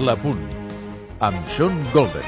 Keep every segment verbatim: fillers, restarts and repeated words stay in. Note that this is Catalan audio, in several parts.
Estel a punt, amb Sean Golden.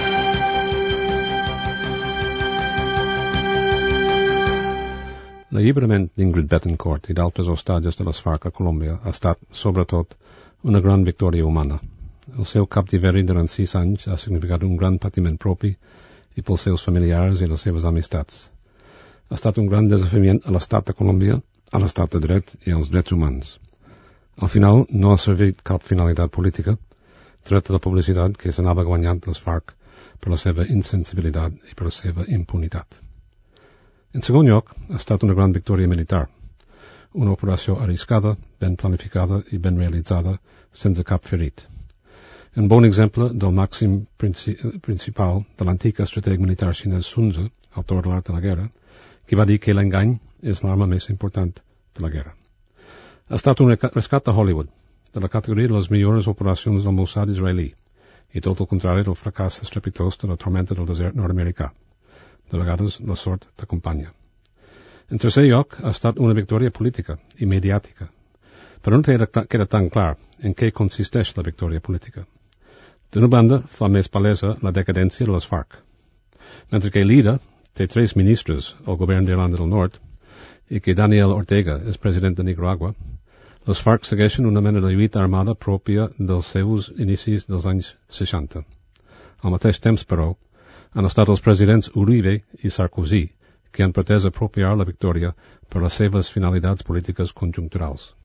L'alliberament d'Ingrid Betancourt i d'altres hostatges de les FARC a Colòmbia ha estat, sobretot, una gran victòria humana. El seu captiveri durant sis anys ha significat un gran patiment propi i pels seus familiars i les seves amistats. Ha estat un gran desafiament a l'estat de Colòmbia, a l'estat de dret i als drets humans. Al final no ha servit cap finalitat política, tret de la publicitat que s'anava guanyant les FARC per la seva insensibilitat i per la seva impunitat. En segon lloc, ha estat una gran victòria militar, una operació arriscada, ben planificada i ben realitzada, sense cap ferit. Un bon exemple del màxim princi- principal de l'antic estratègic militar xinès Sun Tzu, autor de l'art de la guerra, que va dir que l'engany és l'arma més important de la guerra. Ha estat un rescat a Hollywood, de la categoria de les millors operacions del Mossad israelí, i tot el contrari del fracàs estrepitós de la tormenta del desert nord-americà. De vegades la sort t'acompanya. En tercer lloc, ha estat una victòria política i mediàtica, però no queda tan clar en què consisteix la victòria política. D'una banda, fa més palesa la decadència de les FARC. Mentre que l'I R A té tres ministres al govern d'Irlanda del Nord i que Daniel Ortega és president de Nicaragua, les FARC segueixen una mena de lluita armada pròpia dels seus inicis dels anys seixanta. Al mateix temps, però, han estat els presidents Uribe i Sarkozy que han pretès apropiar la victòria per les seves finalitats polítiques conjunturals.